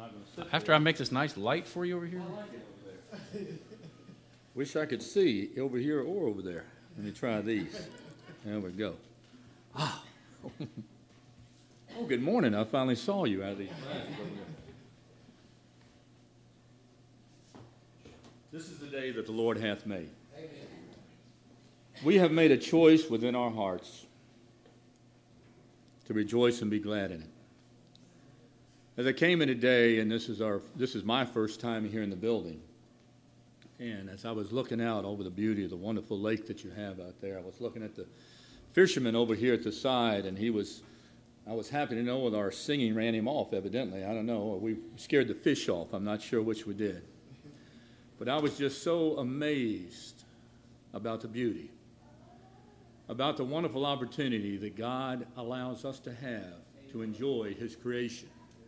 not going to sit After there. I make this nice light for you over here? I like it over there. Wish I could see over here or over there. Let me try these. There we go. Ah. Oh, good morning. I finally saw you out of these glasses over there. This is the day that the Lord hath made. Amen. We have made a choice within our hearts to rejoice and be glad in it. As I came in today, and this is my first time here in the building, and as I was looking out over the beauty of the wonderful lake that you have out there, I was looking at the fisherman over here at the side, and I was happy to know that our singing ran him off, evidently. I don't know, or we scared the fish off. I'm not sure which we did. But I was just so amazed about the beauty, about the wonderful opportunity that God allows us to have to enjoy His creation.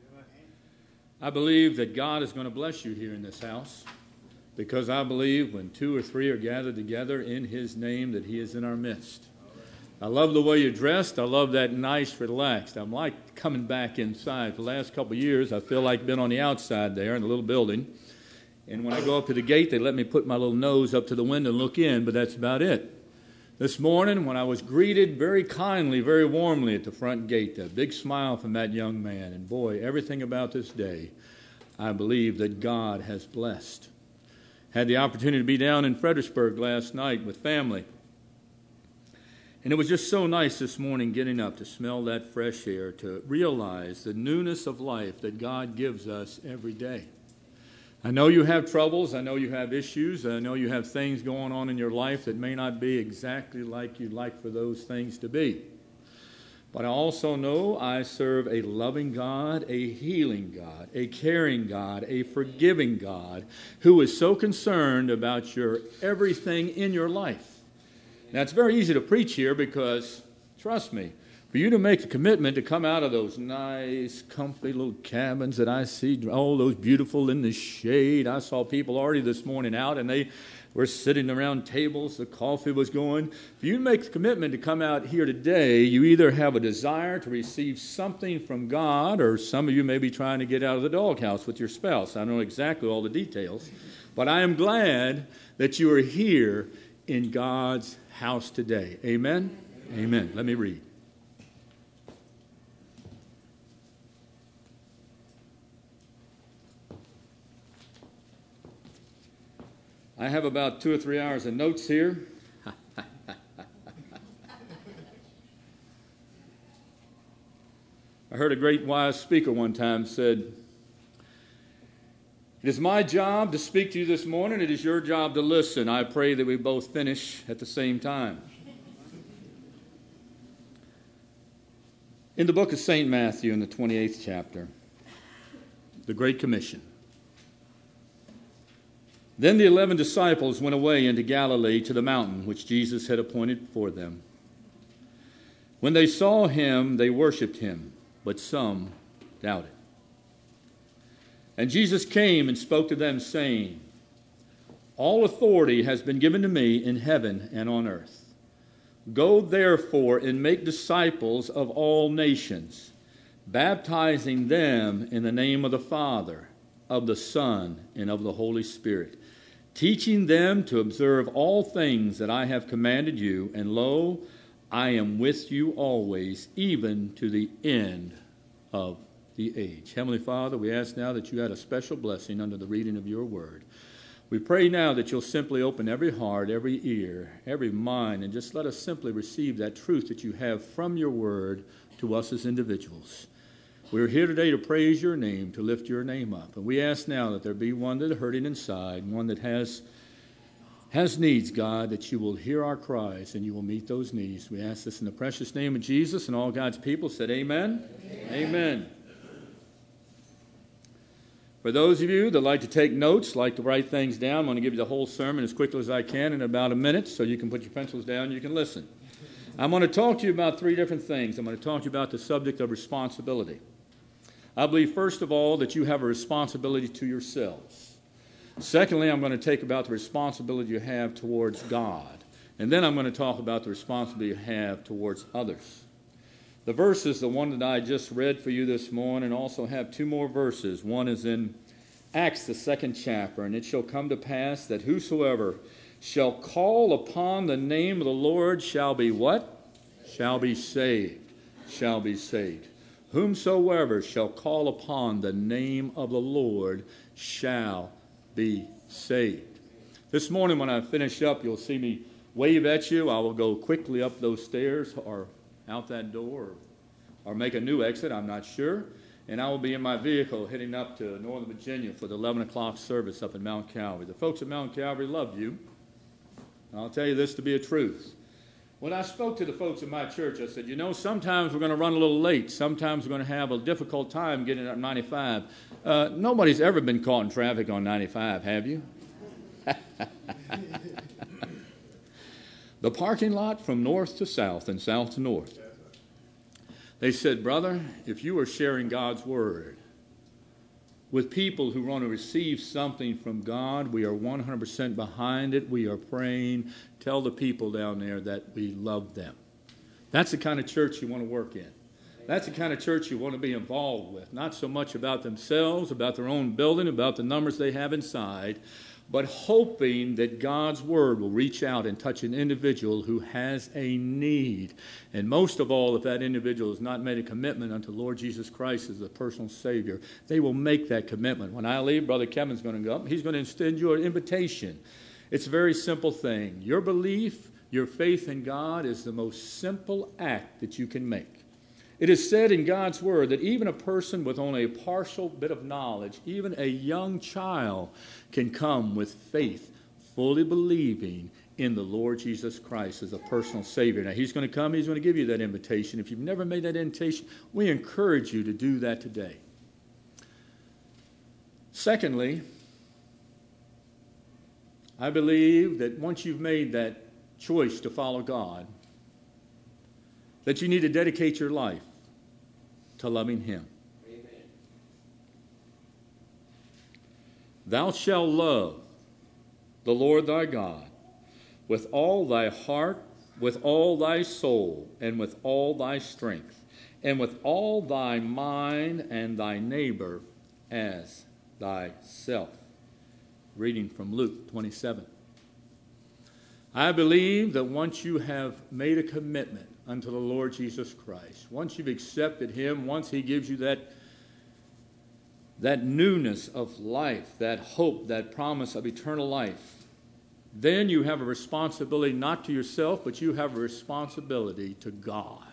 I believe that God is going to bless you here in this house, because I believe when 2 or 3 are gathered together in His name that He is in our midst. I love the way you're dressed. I love that nice, relaxed. I'm like coming back inside. For the last couple of years, I feel like I've been on the outside there in the little building. And when I go up to the gate, they let me put my little nose up to the window and look in, but that's about it. This morning, when I was greeted very kindly, very warmly at the front gate, a big smile from that young man, and boy, everything about this day, I believe that God has blessed. Had the opportunity to be down in Fredericksburg last night with family. And it was just so nice this morning getting up to smell that fresh air, to realize the newness of life that God gives us every day. I know you have troubles. I know you have issues. I know you have things going on in your life that may not be exactly like you'd like for those things to be. But I also know I serve a loving God, a healing God, a caring God, a forgiving God, who is so concerned about your everything in your life. Now, it's very easy to preach here because, trust me, for you to make the commitment to come out of those nice, comfy little cabins that I see, all those beautiful in the shade. I saw people already this morning out, and they were sitting around tables. The coffee was going. For you to make the commitment to come out here today, you either have a desire to receive something from God, or some of you may be trying to get out of the doghouse with your spouse. I don't know exactly all the details, but I am glad that you are here in God's house today. Amen? Amen. Let me read. I have about 2 or 3 hours of notes here. I heard a great wise speaker one time said, "It is my job to speak to you this morning. It is your job to listen. I pray that we both finish at the same time." In the book of St. Matthew, in the 28th chapter, the Great Commission. Then the 11 disciples went away into Galilee to the mountain which Jesus had appointed for them. When they saw him, they worshipped him, but some doubted. And Jesus came and spoke to them, saying, "All authority has been given to me in heaven and on earth. Go therefore and make disciples of all nations, baptizing them in the name of the Father, of the Son, and of the Holy Spirit, teaching them to observe all things that I have commanded you, and lo, I am with you always, even to the end of the age." Heavenly Father, we ask now that you add a special blessing under the reading of your word. We pray now that you'll simply open every heart, every ear, every mind, and just let us simply receive that truth that you have from your word to us as individuals. We're here today to praise your name, to lift your name up. And we ask now that there be one that is hurting inside, one that has needs, God, that you will hear our cries and you will meet those needs. We ask this in the precious name of Jesus, and all God's people said amen. Amen. Amen. For those of you that like to take notes, like to write things down, I'm going to give you the whole sermon as quickly as I can in about a minute, so you can put your pencils down and you can listen. I'm going to talk to you about 3 different things. I'm going to talk to you about the subject of responsibility. I believe, first of all, that you have a responsibility to yourselves. Secondly, I'm going to take about the responsibility you have towards God. And then I'm going to talk about the responsibility you have towards others. The verse is the one that I just read for you this morning, and also have two more verses. One is in Acts, the 2nd chapter, and it shall come to pass that whosoever shall call upon the name of the Lord shall be what? Shall be saved. Shall be saved. Whomsoever shall call upon the name of the Lord shall be saved. This morning when I finish up, you'll see me wave at you. I will go quickly up those stairs or out that door or make a new exit, I'm not sure. And I will be in my vehicle heading up to Northern Virginia for the 11 o'clock service up in Mount Calvary. The folks at Mount Calvary love you. And I'll tell you this to be a truth. When I spoke to the folks in my church, I said, sometimes we're going to run a little late. Sometimes we're going to have a difficult time getting up 95. Nobody's ever been caught in traffic on 95, have you? The parking lot from north to south and south to north. They said, brother, if you are sharing God's word with people who want to receive something from God, we are 100% behind it. We are praying. Tell the people down there that we love them. That's the kind of church you want to work in. That's the kind of church you want to be involved with. Not so much about themselves, about their own building, about the numbers they have inside, but hoping that God's word will reach out and touch an individual who has a need. And most of all, if that individual has not made a commitment unto Lord Jesus Christ as a personal Savior, they will make that commitment. When I leave, Brother Kevin's going to go up. He's going to extend you an invitation. It's a very simple thing. Your belief, your faith in God is the most simple act that you can make. It is said in God's word that even a person with only a partial bit of knowledge, even a young child, can come with faith, fully believing in the Lord Jesus Christ as a personal Savior. Now, He's going to come. He's going to give you that invitation. If you've never made that invitation, we encourage you to do that today. Secondly, I believe that once you've made that choice to follow God, that you need to dedicate your life to loving Him. Amen. Thou shalt love the Lord thy God with all thy heart, with all thy soul, and with all thy strength, and with all thy mind, and thy neighbor as thyself. Reading from Luke 27. I believe that once you have made a commitment unto the Lord Jesus Christ, once you've accepted Him, once He gives you that newness of life, that hope, that promise of eternal life, then you have a responsibility not to yourself, but you have a responsibility to God.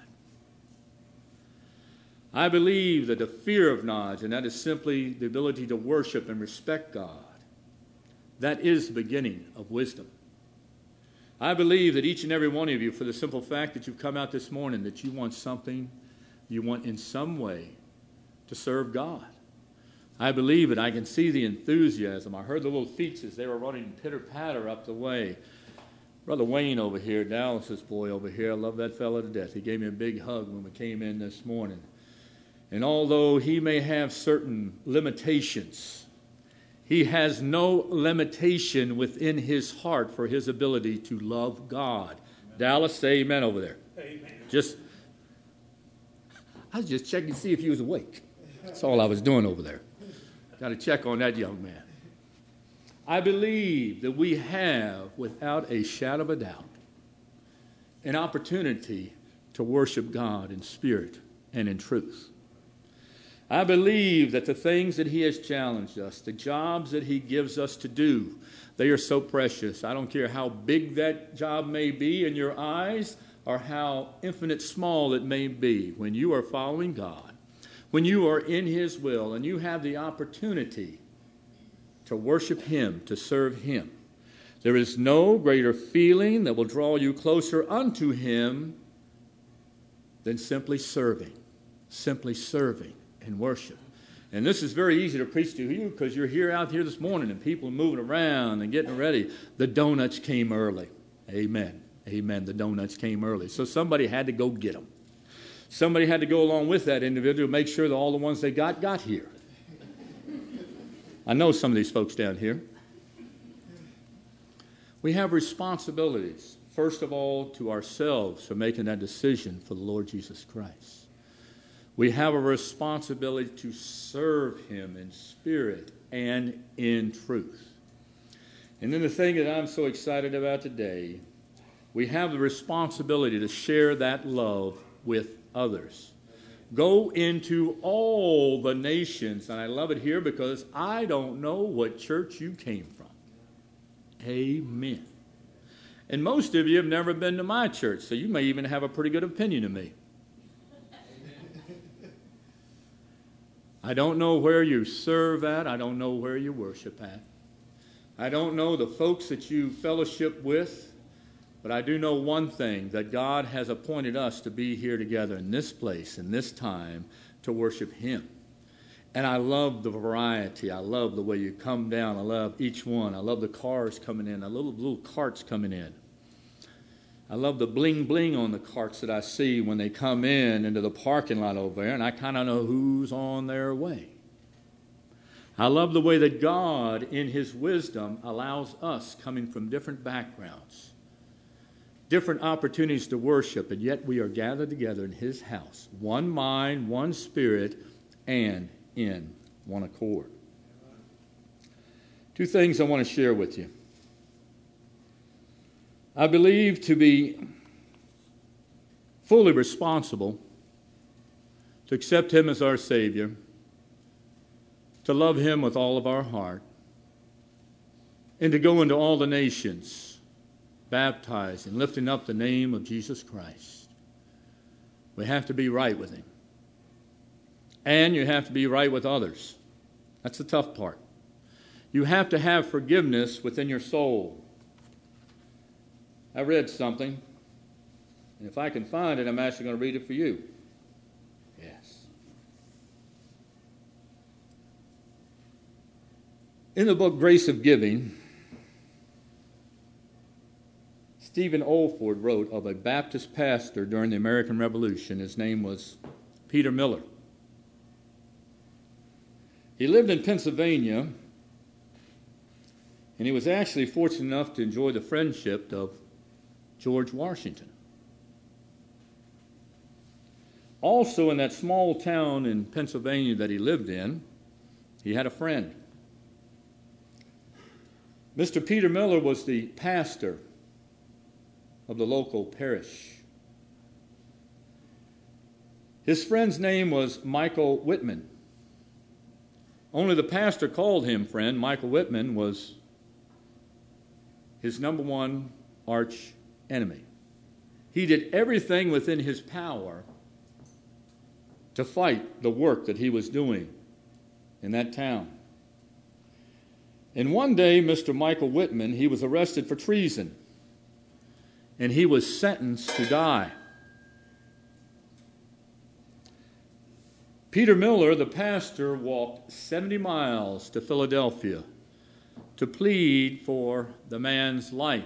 I believe that the fear of knowledge, and that is simply the ability to worship and respect God, that is the beginning of wisdom. I believe that each and every one of you, for the simple fact that you've come out this morning, that you want something, you want in some way to serve God. I believe it. I can see the enthusiasm. I heard the little feet as they were running pitter-patter up the way. Brother Wayne over here, Dallas's boy over here, I love that fellow to death. He gave me a big hug when we came in this morning. And although he may have certain limitations, he has no limitation within his heart for his ability to love God. Dallas, say amen over there. Amen. I was just checking to see if he was awake. That's all I was doing over there. Got to check on that young man. I believe that we have, without a shadow of a doubt, an opportunity to worship God in spirit and in truth. I believe that the things that He has challenged us, the jobs that He gives us to do, they are so precious. I don't care how big that job may be in your eyes or how infinite small it may be. When you are following God, when you are in His will and you have the opportunity to worship Him, to serve Him, there is no greater feeling that will draw you closer unto Him than simply serving and worship. And this is very easy to preach to you because you're out here this morning and people are moving around and getting ready. The donuts came early. Amen. Amen. The donuts came early. So somebody had to go get them. Somebody had to go along with that individual to make sure that all the ones they got here. I know some of these folks down here. We have responsibilities, first of all, to ourselves for making that decision for the Lord Jesus Christ. We have a responsibility to serve him in spirit and in truth. And then the thing that I'm so excited about today, we have the responsibility to share that love with others. Go into all the nations. And I love it here because I don't know what church you came from. Amen. And most of you have never been to my church, so you may even have a pretty good opinion of me. I don't know where you serve at. I don't know where you worship at. I don't know the folks that you fellowship with, but I do know one thing, that God has appointed us to be here together in this place, in this time, to worship him. And I love the variety. I love the way you come down. I love each one. I love the cars coming in, the little carts coming in. I love the bling bling on the carts that I see when they come in into the parking lot over there, and I kind of know who's on their way. I love the way that God, in his wisdom, allows us coming from different backgrounds, different opportunities to worship, and yet we are gathered together in his house, one mind, one spirit, and in one accord. Two things I want to share with you. I believe to be fully responsible to accept him as our Savior, to love him with all of our heart, and to go into all the nations, baptizing, lifting up the name of Jesus Christ. We have to be right with him. And you have to be right with others. That's the tough part. You have to have forgiveness within your soul. I read something, and if I can find it, I'm actually going to read it for you. Yes. In the book Grace of Giving, Stephen Olford wrote of a Baptist pastor during the American Revolution. His name was Peter Miller. He lived in Pennsylvania, and he was actually fortunate enough to enjoy the friendship of George Washington. Also, in that small town in Pennsylvania that he lived in, he had a friend. Mr. Peter Miller was the pastor of the local parish. His friend's name was Michael Whitman. Only the pastor called him friend. Michael Whitman was his number one arch enemy. He did everything within his power to fight the work that he was doing in that town. And one day, Mr. Michael Whitman, he was arrested for treason, and he was sentenced to die. Peter Miller, the pastor, walked 70 miles to Philadelphia to plead for the man's life.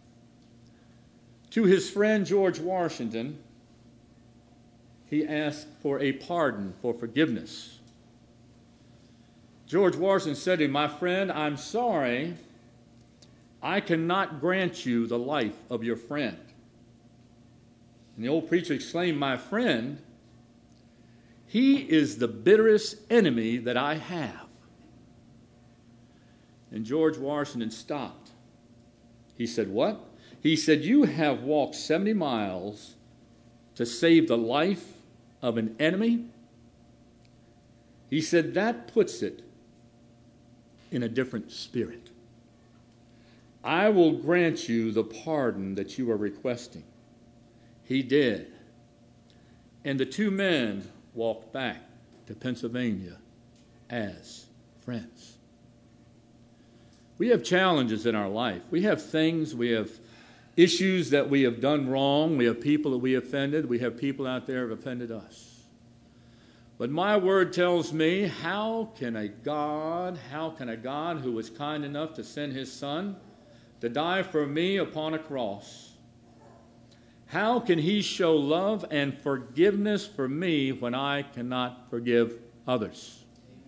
To his friend George Washington, he asked for a pardon, for forgiveness. George Washington said to him, "My friend, I'm sorry, I cannot grant you the life of your friend." And the old preacher exclaimed, "My friend, he is the bitterest enemy that I have." And George Washington stopped. He said, "What?" He said, "You have walked 70 miles to save the life of an enemy?" He said, "That puts it in a different spirit. I will grant you the pardon that you are requesting." He did. And the two men walked back to Pennsylvania as friends. We have challenges in our life. We have things, we have issues that we have done wrong. We have people that we offended. We have people out there who have offended us. But my word tells me, how can a God who was kind enough to send his son to die for me upon a cross, how can he show love and forgiveness for me when I cannot forgive others?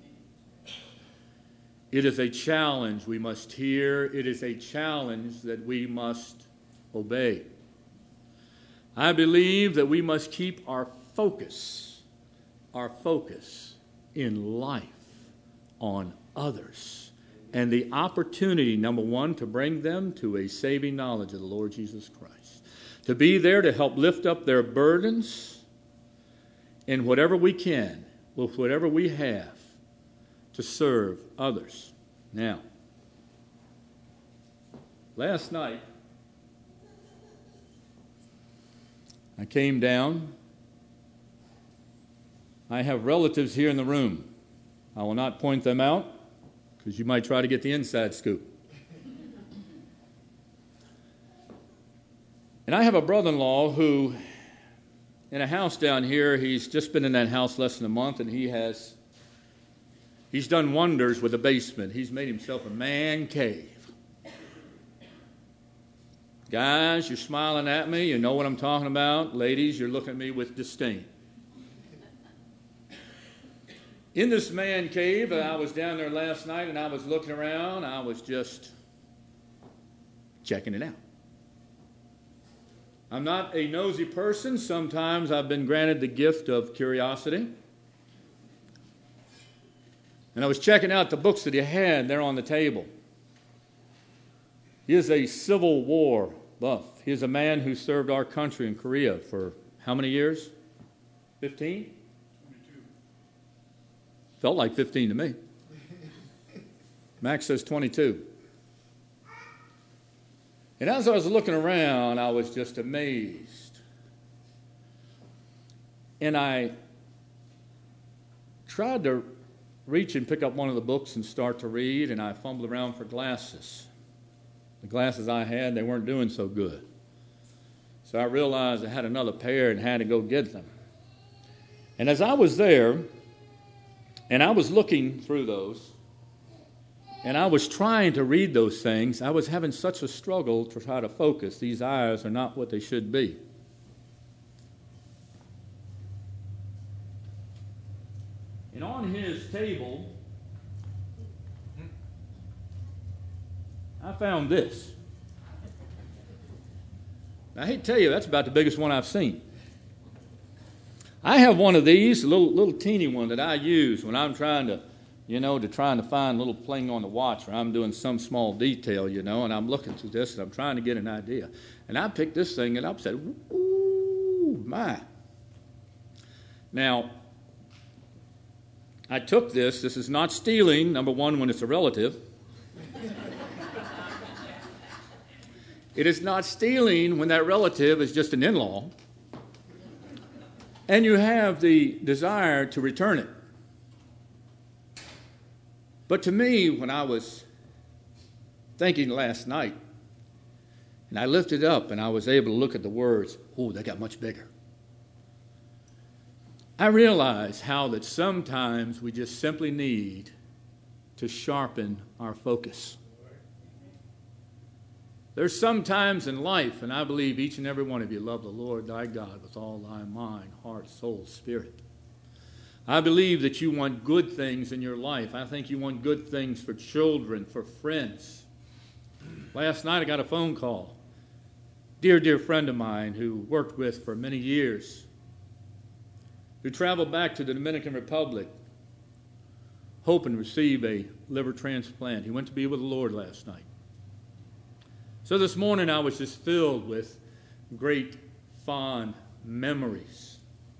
It is a challenge we must hear. It is a challenge that we must obey. I believe that we must keep our focus our focus in life on others and the opportunity, number one, to bring them to a saving knowledge of the Lord Jesus Christ. To be there to help lift up their burdens in whatever we can, with whatever we have, to serve others. Now, last night, I came down. I have relatives here in the room. I will not point them out because you might try to get the inside scoop. And I have a brother-in-law who, in a house down here, he's just been in that house less than a month, and he's done wonders with the basement. He's made himself a man cave. Guys, you're smiling at me. You know what I'm talking about. Ladies, you're looking at me with disdain. In this man cave, I was down there last night, and I was looking around. I was just checking it out. I'm not a nosy person. Sometimes I've been granted the gift of curiosity. And I was checking out the books that he had there on the table. He is a Civil War buff. He is a man who served our country in Korea for how many years? 15? 22. Felt like 15 to me. Max says 22. And as I was looking around, I was just amazed. And I tried to reach and pick up one of the books and start to read, and I fumbled around for glasses. The glasses I had, they weren't doing so good. So I realized I had another pair and had to go get them. And as I was there, and I was looking through those, and I was trying to read those things, I was having such a struggle to try to focus. These eyes are not what they should be. And on his table, I found this. I hate to tell you, that's about the biggest one I've seen. I have one of these, a little teeny one that I use when I'm trying to find a little thing on the watch, or I'm doing some small detail, and I'm looking through this and I'm trying to get an idea. And I picked this thing up and said, ooh, my. Now, I took this. This is not stealing, number one, when it's a relative. It is not stealing when that relative is just an in-law. And you have the desire to return it. But to me, when I was thinking last night, and I lifted up and I was able to look at the words, oh, they got much bigger. I realized how that sometimes we just simply need to sharpen our focus. There's some times in life, and I believe each and every one of you love the Lord thy God with all thy mind, heart, soul, spirit. I believe that you want good things in your life. I think you want good things for children, for friends. Last night I got a phone call. Dear friend of mine who worked with for many years, who traveled back to the Dominican Republic, hoping to receive a liver transplant. He went to be with the Lord last night. So this morning I was just filled with great fond memories.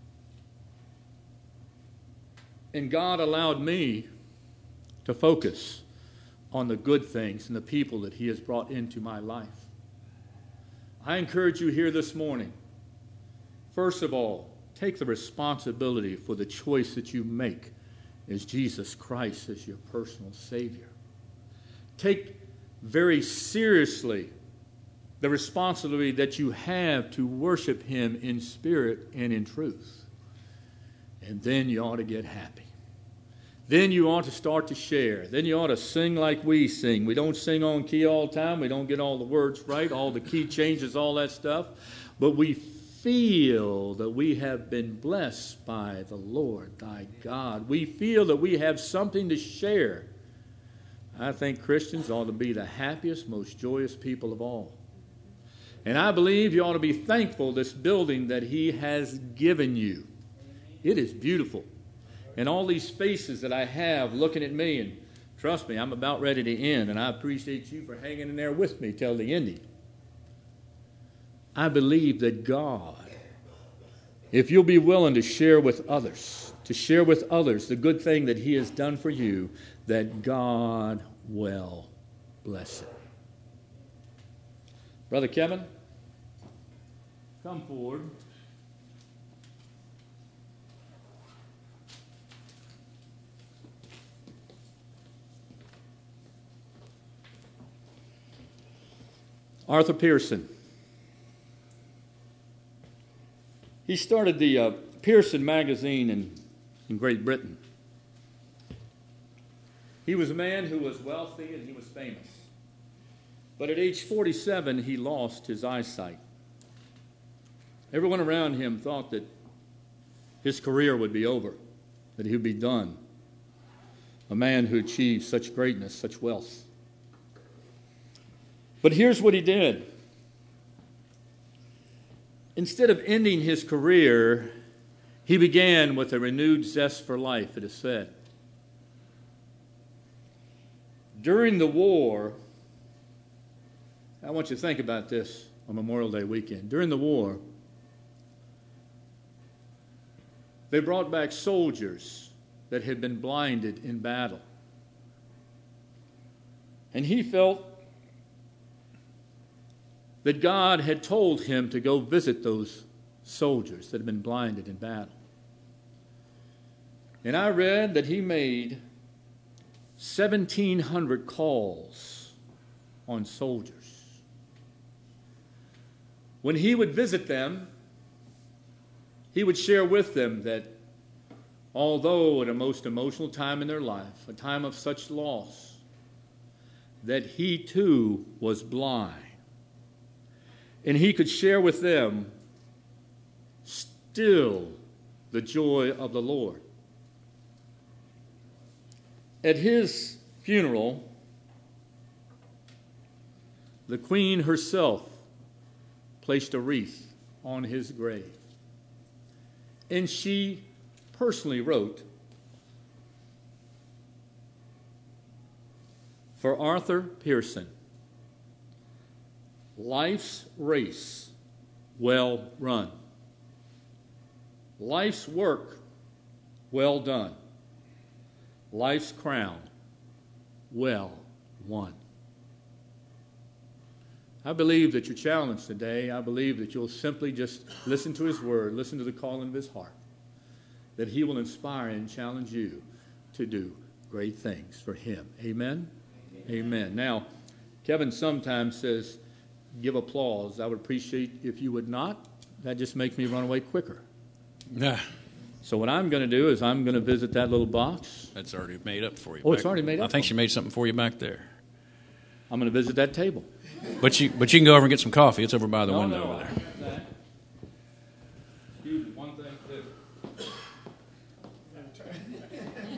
And God allowed me to focus on the good things and the people that he has brought into my life. I encourage you here this morning, first of all, take the responsibility for the choice that you make as Jesus Christ as your personal Savior. Take very seriously the responsibility that you have to worship him in spirit and in truth. And then you ought to get happy. Then you ought to start to share. Then you ought to sing like we sing. We don't sing on key all the time. We don't get all the words right, all the key changes, all that stuff. But we feel that we have been blessed by the Lord thy God. We feel that we have something to share. I think Christians ought to be the happiest, most joyous people of all. And I believe you ought to be thankful this building that he has given you. It is beautiful. and all these faces that I have looking at me, and trust me, I'm about ready to end, and I appreciate you for hanging in there with me till the ending. I believe that God, if you'll be willing to share with others the good thing that He has done for you, that God will bless it. Brother Kevin, come forward. Arthur Pearson. He started the Pearson magazine in Great Britain. He was a man who was wealthy and he was famous. But at age 47, he lost his eyesight. Everyone around him thought that his career would be over, that he would be done. A man who achieved such greatness, such wealth. But here's what he did. Instead of ending his career, he began with a renewed zest for life, it is said. During the war, I want you to think about this on Memorial Day weekend. During the war, they brought back soldiers that had been blinded in battle. And he felt that God had told him to go visit those soldiers that had been blinded in battle. And I read that he made 1,700 calls on soldiers. When he would visit them, he would share with them that although at a most emotional time in their life, a time of such loss, that he too was blind. And he could share with them still the joy of the Lord. At his funeral, the Queen herself placed a wreath on his grave. And she personally wrote, "For Arthur Pearson, life's race well run. Life's work well done. Life's crown well won." I believe that you're challenged today. I believe that you'll simply just listen to his word, listen to the calling of his heart, that he will inspire and challenge you to do great things for him. Amen? Amen. Now, Kevin sometimes says, give applause. I would appreciate if you would not. That just makes me run away quicker. Yeah. So what I'm going to do is I'm going to visit that little box. That's already made up for you. Oh, it's already made up? I think she made something for you back there. I'm going to visit that table. But you can go over and get some coffee. It's over by the window over there. That. Excuse me, one thing too.